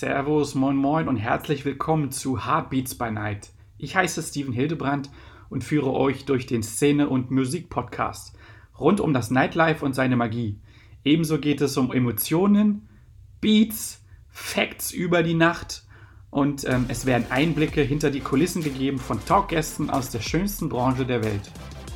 Servus, moin moin und herzlich willkommen zu Heartbeats by Night. Ich heiße Steven Hildebrandt und führe euch durch den Szene- und Musik-Podcast rund um das Nightlife und seine Magie. Ebenso geht es um Emotionen, Beats, Facts über die Nacht und es werden Einblicke hinter die Kulissen gegeben von Talkgästen aus der schönsten Branche der Welt.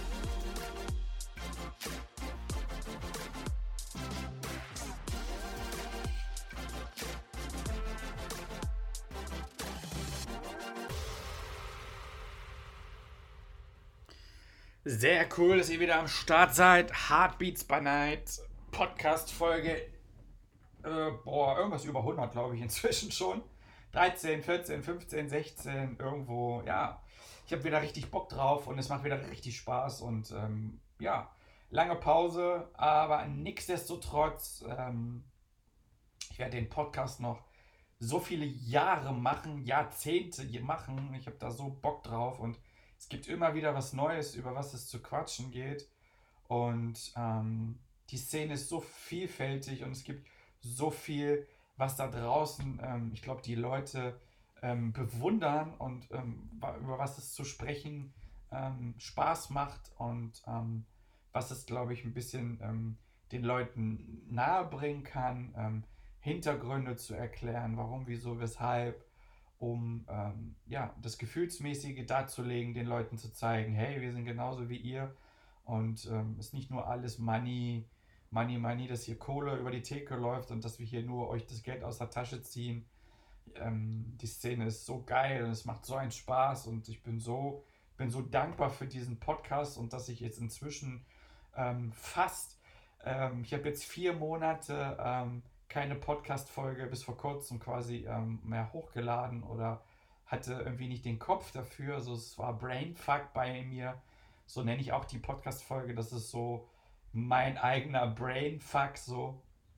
Sehr cool, dass ihr wieder am Start seid. Heartbeats by Night, Podcast-Folge. Irgendwas über 100, glaube ich, inzwischen schon. 13, 14, 15, 16, irgendwo. Ja, ich habe wieder richtig Bock drauf und es macht wieder richtig Spaß. Und ja, lange Pause, aber nichtsdestotrotz, ich werde den Podcast noch so viele Jahre machen, Jahrzehnte machen. Ich habe da so Bock drauf und es gibt immer wieder was Neues, über was es zu quatschen geht. Und die Szene ist so vielfältig und es gibt so viel, was da draußen, ich glaube, die Leute bewundern und über was es zu sprechen Spaß macht und was es, glaube ich, ein bisschen den Leuten nahebringen kann, Hintergründe zu erklären, warum, wieso, weshalb, um ja, das Gefühlsmäßige darzulegen, den Leuten zu zeigen, hey, wir sind genauso wie ihr und ist nicht nur alles Money, Money, Money, dass hier Kohle über die Theke läuft und dass wir hier nur euch das Geld aus der Tasche ziehen. Die Szene ist so geil und es macht so einen Spaß und bin so dankbar für diesen Podcast und dass ich jetzt inzwischen fast, ich habe jetzt 4 Monate keine Podcast-Folge bis vor kurzem quasi mehr hochgeladen oder hatte irgendwie nicht den Kopf dafür. Also es war Brainfuck bei mir. So nenne ich auch die Podcast-Folge. Das ist so mein eigener Brainfuck so.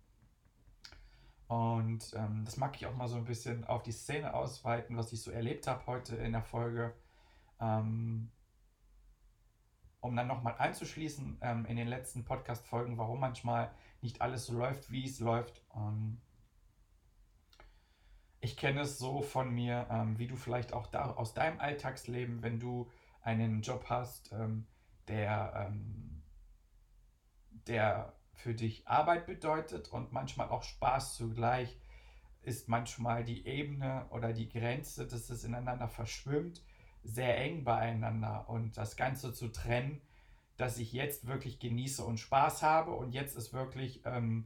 Und das mag ich auch mal so ein bisschen auf die Szene ausweiten, was ich so erlebt habe heute in der Folge. Ähm, um dann nochmal anzuschließen in den letzten Podcast-Folgen, warum manchmal nicht alles so läuft, wie es läuft. Ich kenne es so von mir, wie du vielleicht auch da aus deinem Alltagsleben, wenn du einen Job hast, der, der für dich Arbeit bedeutet und manchmal auch Spaß zugleich, ist manchmal die Ebene oder die Grenze, dass es ineinander verschwimmt, sehr eng beieinander und das Ganze zu trennen, dass ich jetzt wirklich genieße und Spaß habe und jetzt ist wirklich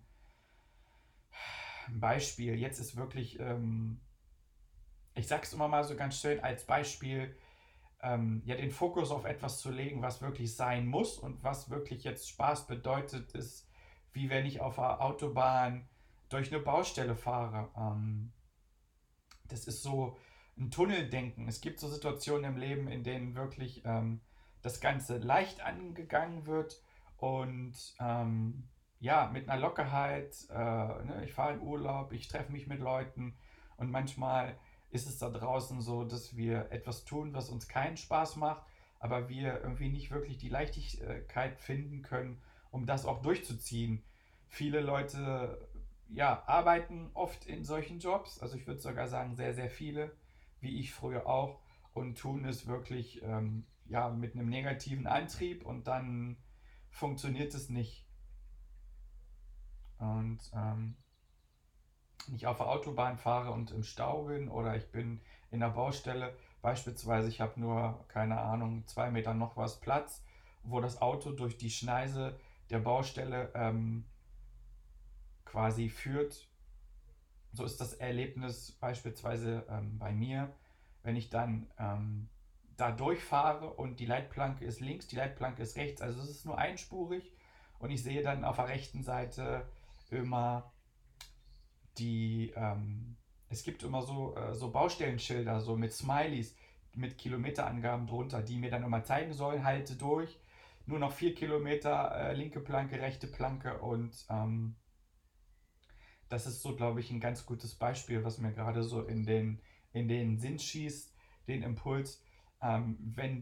ein Beispiel, jetzt ist wirklich, ich sag's immer mal so ganz schön als Beispiel, ja, den Fokus auf etwas zu legen, was wirklich sein muss und was wirklich jetzt Spaß bedeutet, ist, wie wenn ich auf der Autobahn durch eine Baustelle fahre. Das ist so ein Tunneldenken. Es gibt so Situationen im Leben, in denen wirklich das Ganze leicht angegangen wird und ja, mit einer Lockerheit. Ne, ich fahre in Urlaub, ich treffe mich mit Leuten und manchmal ist es da draußen so, dass wir etwas tun, was uns keinen Spaß macht, aber wir irgendwie nicht wirklich die Leichtigkeit finden können, um das auch durchzuziehen. Viele Leute ja, arbeiten oft in solchen Jobs, also ich würde sogar sagen sehr, sehr viele, wie ich früher auch, und tun es wirklich ja, mit einem negativen Antrieb und dann funktioniert es nicht. Und wenn ich auf der Autobahn fahre und im Stau bin oder ich bin in der Baustelle, beispielsweise ich habe nur, keine Ahnung, 2 Meter noch was Platz, wo das Auto durch die Schneise der Baustelle quasi führt. So ist das Erlebnis beispielsweise bei mir, wenn ich dann da durchfahre und die Leitplanke ist links, die Leitplanke ist rechts, also es ist nur einspurig und ich sehe dann auf der rechten Seite immer die, es gibt immer so Baustellenschilder, so mit Smileys, mit Kilometerangaben drunter, die mir dann immer zeigen sollen, halte durch, nur noch 4 Kilometer, linke Planke, rechte Planke und das ist so, glaube ich, ein ganz gutes Beispiel, was mir gerade so in den Sinn schießt, den Impuls,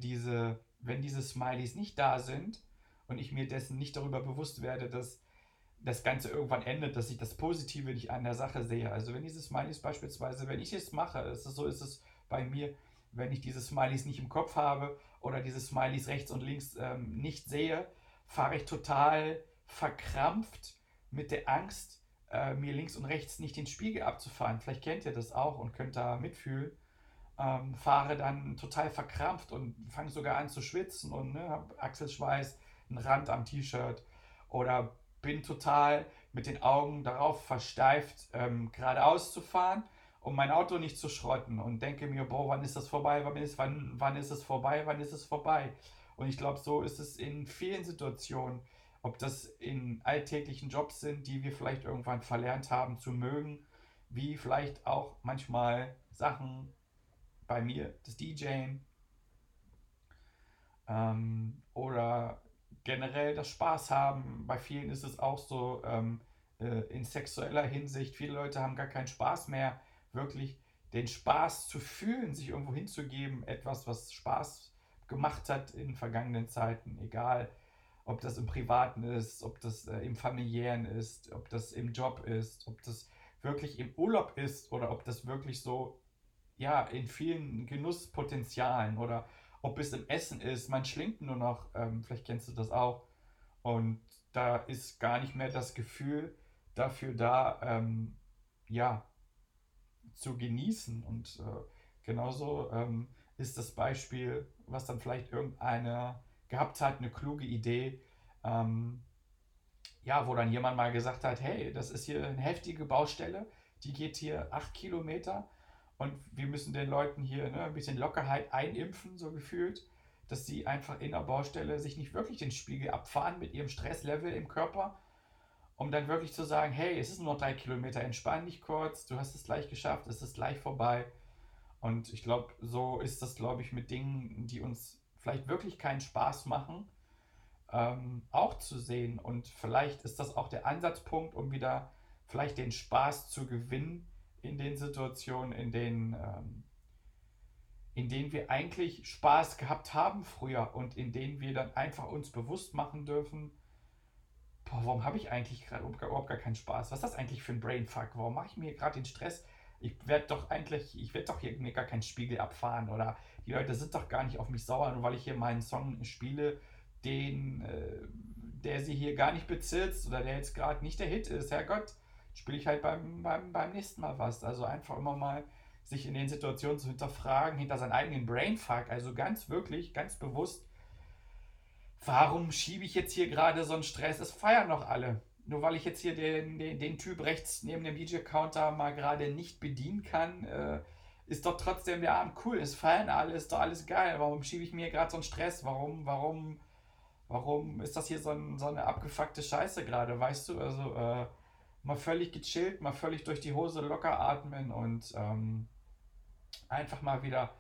wenn diese Smileys nicht da sind und ich mir dessen nicht darüber bewusst werde, dass das Ganze irgendwann endet, dass ich das Positive nicht an der Sache sehe. Also wenn diese Smileys beispielsweise, wenn ich es mache, ist es bei mir, wenn ich diese Smileys nicht im Kopf habe oder diese Smileys rechts und links nicht sehe, fahre ich total verkrampft mit der Angst, mir links und rechts nicht den Spiegel abzufahren. Vielleicht kennt ihr das auch und könnt da mitfühlen. Fahre dann total verkrampft und fange sogar an zu schwitzen und ne, habe Achselschweiß, einen Rand am T-Shirt oder bin total mit den Augen darauf versteift, geradeaus zu fahren, um mein Auto nicht zu schrotten und denke mir, boah, wann ist das vorbei, wann ist es vorbei, wann ist es vorbei. Und ich glaube, so ist es in vielen Situationen, ob das in alltäglichen Jobs sind, die wir vielleicht irgendwann verlernt haben zu mögen, wie vielleicht auch manchmal Sachen bei mir, das DJing oder generell das Spaß haben. Bei vielen ist es auch so in sexueller Hinsicht. Viele Leute haben gar keinen Spaß mehr, wirklich den Spaß zu fühlen, sich irgendwo hinzugeben. Etwas, was Spaß gemacht hat in vergangenen Zeiten. Egal, ob das im Privaten ist, ob das im Familiären ist, ob das im Job ist, ob das wirklich im Urlaub ist oder ob das wirklich so ja, in vielen Genusspotenzialen oder ob es im Essen ist, man schlingt nur noch, vielleicht kennst du das auch, und da ist gar nicht mehr das Gefühl dafür da, ja, zu genießen. Und genauso ist das Beispiel, was dann vielleicht irgendeiner gehabt hat, eine kluge Idee, ähm, ja, wo dann jemand mal gesagt hat, hey, das ist hier eine heftige Baustelle, die geht hier 8 Kilometer und wir müssen den Leuten hier ne, ein bisschen Lockerheit einimpfen, so gefühlt, dass sie einfach in der Baustelle sich nicht wirklich den Spiegel abfahren mit ihrem Stresslevel im Körper, um dann wirklich zu sagen, hey, es ist nur noch 3 Kilometer, entspann dich kurz, du hast es gleich geschafft, es ist gleich vorbei. Und ich glaube, so ist das, glaube ich, mit Dingen, die uns vielleicht wirklich keinen Spaß machen, auch zu sehen. Und vielleicht ist das auch der Ansatzpunkt, um wieder vielleicht den Spaß zu gewinnen in den Situationen, in denen wir eigentlich Spaß gehabt haben früher und in denen wir dann einfach uns bewusst machen dürfen, boah, warum habe ich eigentlich gerade überhaupt gar keinen Spaß? Was ist das eigentlich für ein Brainfuck? Warum mache ich mir gerade den Stress? Ich werde doch hier mir gar keinen Spiegel abfahren oder die Leute sind doch gar nicht auf mich sauer, nur weil ich hier meinen Song spiele, der sie hier gar nicht bezirzt oder der jetzt gerade nicht der Hit ist. Herrgott, spiele ich halt beim nächsten Mal was. Also einfach immer mal sich in den Situationen zu hinterfragen, hinter seinen eigenen Brainfuck, also ganz wirklich, ganz bewusst, warum schiebe ich jetzt hier gerade so einen Stress? Es feiern noch alle. Nur weil ich jetzt hier den Typ rechts neben dem DJ-Counter mal gerade nicht bedienen kann, ist doch trotzdem der Abend cool. Es feiern alle, ist doch alles geil. Warum schiebe ich mir gerade so einen Stress? Warum ist das hier so eine abgefuckte Scheiße gerade, weißt du? Also mal völlig gechillt, mal völlig durch die Hose locker atmen und einfach mal wieder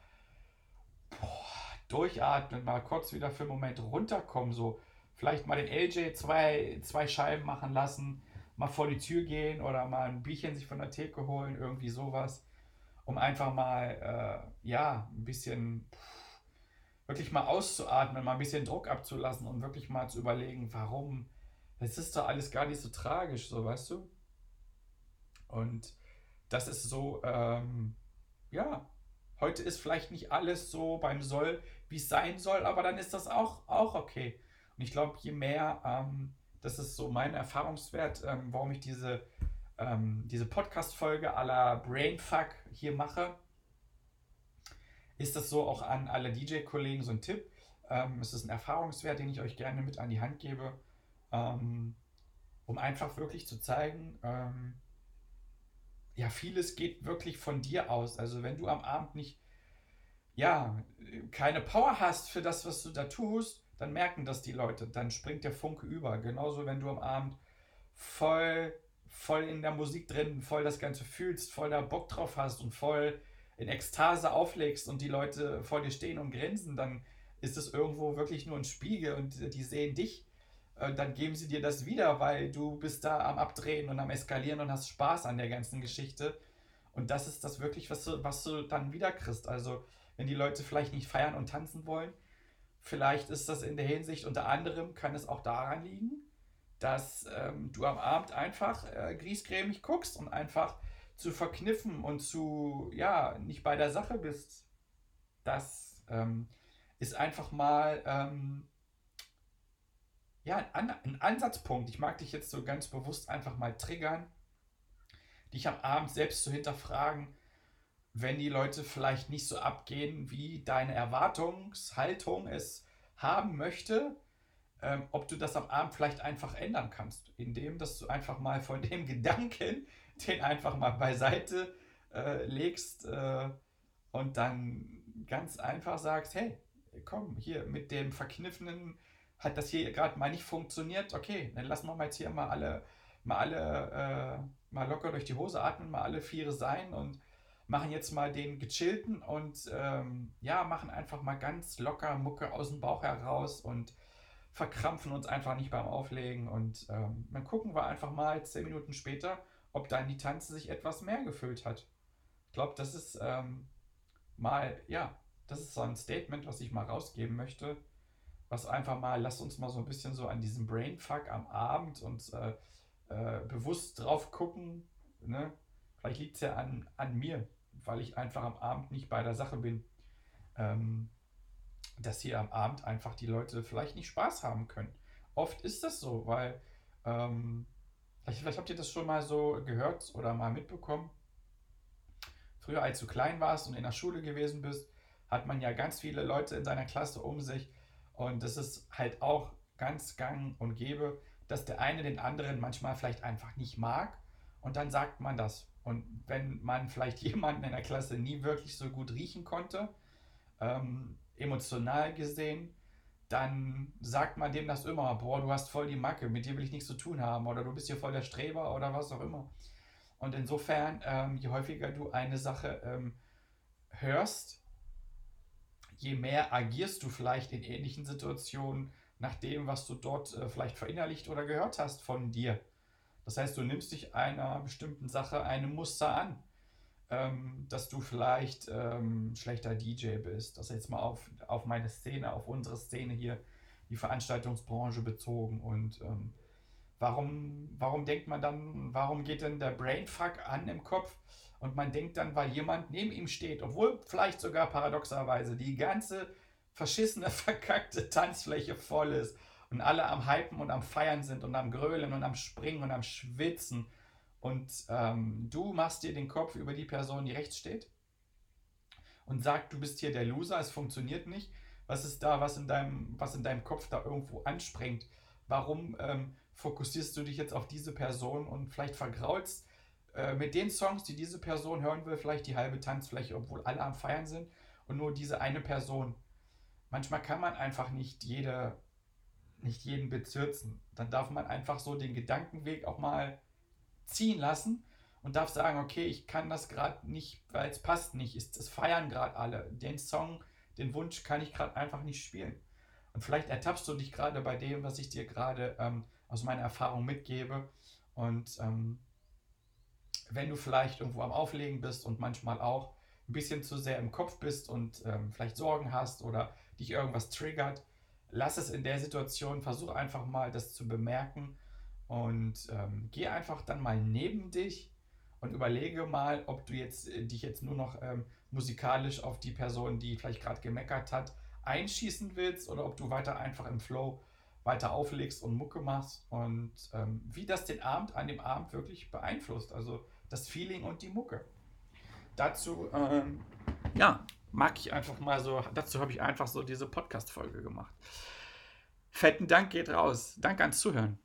durchatmen, mal kurz wieder für einen Moment runterkommen, so vielleicht mal den LJ zwei Scheiben machen lassen, mal vor die Tür gehen oder mal ein Bierchen sich von der Theke holen, irgendwie sowas, um einfach mal, ja, ein bisschen wirklich mal auszuatmen, mal ein bisschen Druck abzulassen und wirklich mal zu überlegen, warum, es ist doch alles gar nicht so tragisch, so weißt du? Und das ist so, ja, heute ist vielleicht nicht alles so beim Soll, wie es sein soll, aber dann ist das auch okay. Und ich glaube, je mehr, das ist so mein Erfahrungswert, warum ich diese Podcast-Folge à la Brainfuck hier mache, ist das so auch an alle DJ-Kollegen so ein Tipp. Es ist ein Erfahrungswert, den ich euch gerne mit an die Hand gebe, ähm, um einfach wirklich zu zeigen, ja, vieles geht wirklich von dir aus. Also wenn du am Abend nicht ja, keine Power hast für das, was du da tust, dann merken das die Leute. Dann springt der Funke über. Genauso, wenn du am Abend voll, voll in der Musik drin, voll das Ganze fühlst, voll da Bock drauf hast und voll in Ekstase auflegst und die Leute vor dir stehen und grinsen, dann ist es irgendwo wirklich nur ein Spiegel und die sehen dich. Dann geben sie dir das wieder, weil du bist da am Abdrehen und am Eskalieren und hast Spaß an der ganzen Geschichte. Und das ist das wirklich, was du dann wieder kriegst. Also, wenn die Leute vielleicht nicht feiern und tanzen wollen, vielleicht ist das in der Hinsicht, unter anderem kann es auch daran liegen, dass du am Abend einfach griesgrämig guckst und einfach zu verkniffen und nicht bei der Sache bist. Das ist einfach mal ein Ansatzpunkt. Ich mag dich jetzt so ganz bewusst einfach mal triggern, dich am Abend selbst zu hinterfragen, wenn die Leute vielleicht nicht so abgehen, wie deine Erwartungshaltung es haben möchte, ob du das am Abend vielleicht einfach ändern kannst, indem dass du einfach mal von dem Gedanken, den einfach mal beiseite legst und dann ganz einfach sagst, hey, komm, hier mit dem Verkniffenen hat das hier gerade mal nicht funktioniert, okay, dann lassen wir mal jetzt hier mal locker durch die Hose atmen, mal alle Viere sein und machen jetzt mal den gechillten und machen einfach mal ganz locker Mucke aus dem Bauch heraus und verkrampfen uns einfach nicht beim Auflegen und dann gucken wir einfach mal 10 Minuten später, ob dann die Tanze sich etwas mehr gefüllt hat. Ich glaube, das ist das ist so ein Statement, was ich mal rausgeben möchte, was einfach mal, lasst uns mal so ein bisschen so an diesem Brainfuck am Abend und bewusst drauf gucken, ne? Vielleicht liegt es ja an mir, weil ich einfach am Abend nicht bei der Sache bin, dass hier am Abend einfach die Leute vielleicht nicht Spaß haben können. Oft ist das so, weil vielleicht habt ihr das schon mal so gehört oder mal mitbekommen. Früher, als du klein warst und in der Schule gewesen bist, hat man ja ganz viele Leute in seiner Klasse um sich und es ist halt auch ganz gang und gäbe, dass der eine den anderen manchmal vielleicht einfach nicht mag und dann sagt man das. Und wenn man vielleicht jemanden in der Klasse nie wirklich so gut riechen konnte, emotional gesehen, dann sagt man dem das immer, boah, du hast voll die Macke, mit dir will ich nichts zu tun haben oder du bist hier voll der Streber oder was auch immer. Und insofern, je häufiger du eine Sache hörst, je mehr agierst du vielleicht in ähnlichen Situationen nach dem, was du dort vielleicht verinnerlicht oder gehört hast von dir. Das heißt, du nimmst dich einer bestimmten Sache, einem Muster an, dass du vielleicht schlechter DJ bist. Das jetzt mal auf meine Szene, auf unsere Szene hier, die Veranstaltungsbranche bezogen. Und warum denkt man dann, warum geht denn der Brainfuck an im Kopf? Und man denkt dann, weil jemand neben ihm steht, obwohl vielleicht sogar paradoxerweise die ganze verschissene, verkackte Tanzfläche voll ist und alle am Hypen und am Feiern sind und am Grölen und am Springen und am Schwitzen und du machst dir den Kopf über die Person, die rechts steht und sagst, du bist hier der Loser, es funktioniert nicht. Was ist da, was in deinem Kopf da irgendwo anspringt? Warum fokussierst du dich jetzt auf diese Person und vielleicht vergraulst mit den Songs, die diese Person hören will, vielleicht die halbe Tanzfläche, obwohl alle am Feiern sind und nur diese eine Person. Manchmal kann man einfach nicht jeden bezirzen. Dann darf man einfach so den Gedankenweg auch mal ziehen lassen und darf sagen, okay, ich kann das gerade nicht, weil es passt nicht. Es feiern gerade alle. Den Song, den Wunsch kann ich gerade einfach nicht spielen. Und vielleicht ertappst du dich gerade bei dem, was ich dir gerade aus meiner Erfahrung mitgebe. Und wenn du vielleicht irgendwo am Auflegen bist und manchmal auch ein bisschen zu sehr im Kopf bist und vielleicht Sorgen hast oder dich irgendwas triggert, lass es in der Situation, versuch einfach mal das zu bemerken und geh einfach dann mal neben dich und überlege mal, ob du dich jetzt nur noch musikalisch auf die Person, die vielleicht gerade gemeckert hat, einschießen willst oder ob du weiter einfach im Flow weiter auflegst und Mucke machst und wie das den Abend an dem Abend wirklich beeinflusst, also das Feeling und die Mucke. Dazu mag ich einfach mal so, dazu habe ich einfach so diese Podcast-Folge gemacht. Fetten Dank geht raus. Danke ans Zuhören.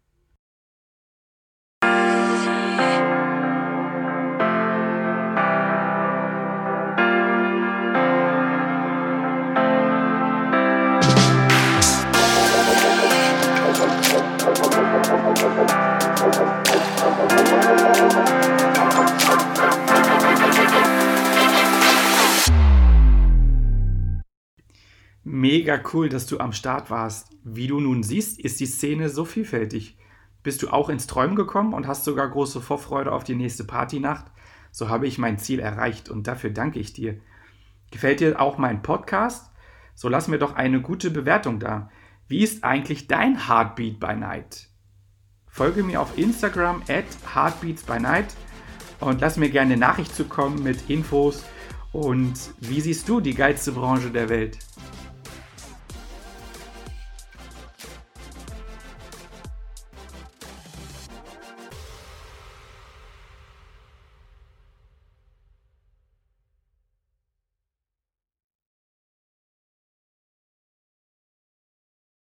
Mega cool, dass du am Start warst. Wie du nun siehst, ist die Szene so vielfältig. Bist du auch ins Träumen gekommen und hast sogar große Vorfreude auf die nächste Partynacht? So habe ich mein Ziel erreicht und dafür danke ich dir. Gefällt dir auch mein Podcast? So lass mir doch eine gute Bewertung da. Wie ist eigentlich dein Heartbeat by Night? folge mir auf Instagram @heartbeatsbynight und lass mir gerne eine Nachricht zukommen mit Infos. Und wie siehst du die geilste Branche der Welt?